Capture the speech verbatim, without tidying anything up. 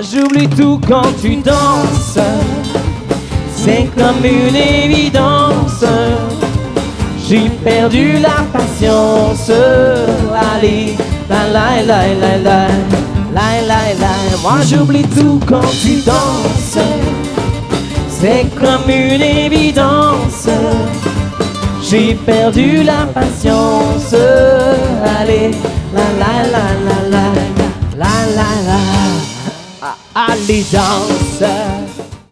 j'oublie tout quand tu danses. C'est comme une évidence. J'ai perdu la patience. Allez, la la la la la la la la. Moi j'oublie tout quand tu danses. C'est comme une évidence. J'ai perdu la patience. Allez, la la la la la la la la la. Allez danse.